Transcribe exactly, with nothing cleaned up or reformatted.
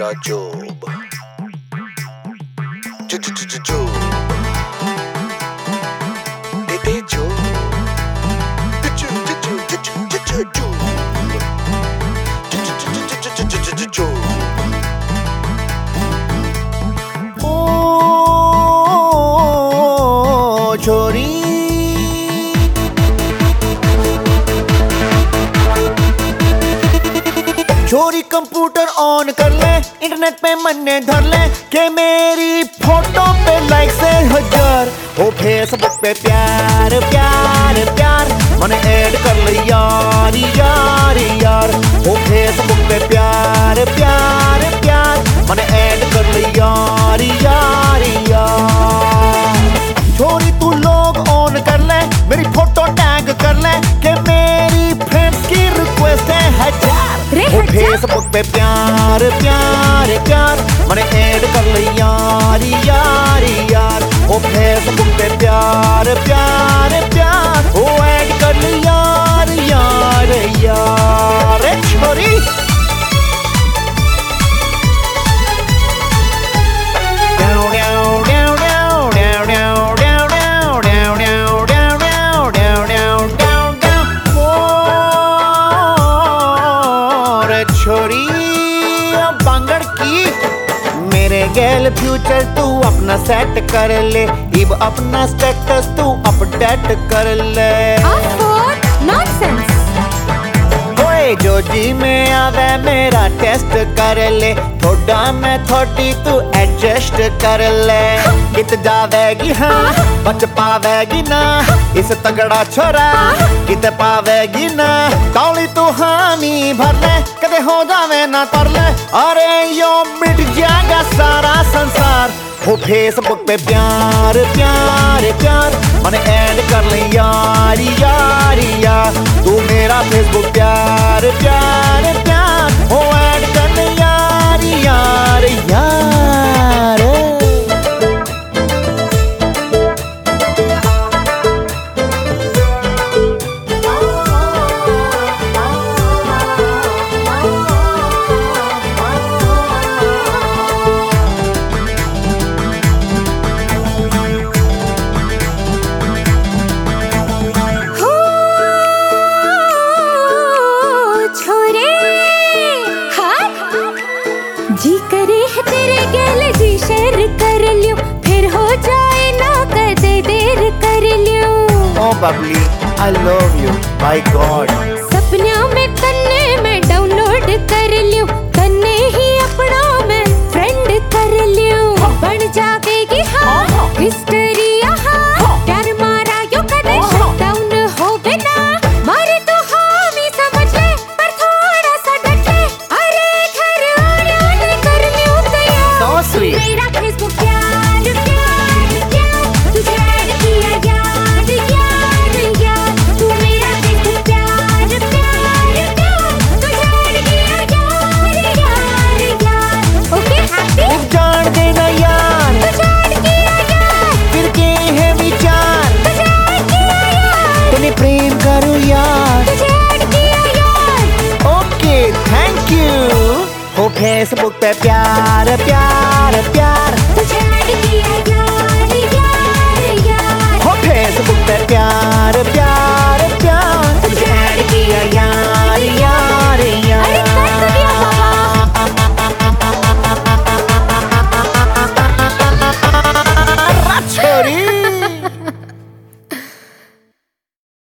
मेरा जोब जो जो जो जो दे दे जो जो जो जो जो जो जो जो जो ओ छोरी छोरी कंप्यूटर ऑन कर ले, इंटरनेट पे मन्ने धर ले के मेरी फोटो पे लाइक से हजार। ओ फेसबुक पे प्यार प्यार प्यार मने ऐड कर ले यार यार यार। ओ फेसबुक पे प्यार प्यार प्यार मने ऐड कर ले यार यार यार। छोरी तू लोग ऑन कर ले, मेरी फोटो टैग कर ले के मेरी फ्रेंड्स की रिक्वेस्ट है हजार। ओ फेसबुक पे प्यार प्यार प्यार मने ऐड कर ले यार यार यार। ओ फेसबुक पे प्यार प्यार प्यार ओ ऐड कर ले यार यार यार। छोरी छोरी बांगड़ की मेरे गैल फ्यूचर तू अपना सेट कर ले, इब अपना स्टेटस तू अपडेट कर ले। नॉनसेंस ओए जो जी में आवे मेरा टेस्ट कर ले, थोड़ा मैं थोड़ी तू एडजस्ट कर ले। कित जावेगी हाँ बच पावेगी ना इस तगड़ा छोरा, कित पावेगी ना कौली तू हामी भर ले कदे हो जावे ना तर ले। अरे यो मिट जाएगा सारा संसार। वो फेसबुक पे प्यार प्यार प्यार मने ऐड कर ले यार यार यार। तू मेरा फेसबुक प्यार प्यार प्यार वो ऐड कर ले यार यार यार। जी करे है तेरे गैल जी शेयर कर लियो, फिर हो जाए ना कदे देर कर लियो। ओ Babli I love you my God. सपना में तन्ने में डाउनलोड कर लियो, तन्ने ही अपना में फ्रेंड कर लियो। बन जाएगी हाँ हिस्ट्री यहाँ प्यार मारा यो कदे डाउन हो बिना मारे तो हामी समझ ले पर थोड़ा सा डट ले। अरे घर आने कर लियो तैयार। So sweet. मेरा फेसबुक प्यार प्यार प्यार तुझे ऐड किया यार यार यार। तू मेरा फेसबुक प्यार प्यार प्यार तुझे ऐड किया यार यार यार। ओके हैप्पी जान देना यार तुझे ऐड किया यार, फिर के है विचार तुझे ऐड किया यार, तेने प्रेम करूँ यार। तुझे ऐड किया यार। Okay thank you. वो फेसबुक पे प्यार प्यार प्यार तुझे ऐड किया यार यार यार। वो फेसबुक पे प्यार प्यार